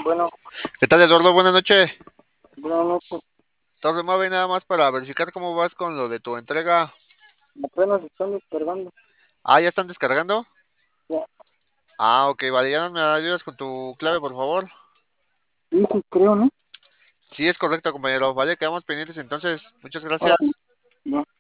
Bueno, ¿Qué tal, Eduardo? Buenas noches. buenas noches. Torre Mave, nada más para verificar cómo vas con lo de tu entrega. Apenas están descargando. Ah, ¿ya están descargando? Ya, Ah, ok, vale, ya no me ayudas con tu clave, por favor. sí, sí, creo, ¿no? Sí, es correcto, compañero. Vale, quedamos pendientes entonces. Muchas Ahora, gracias. no.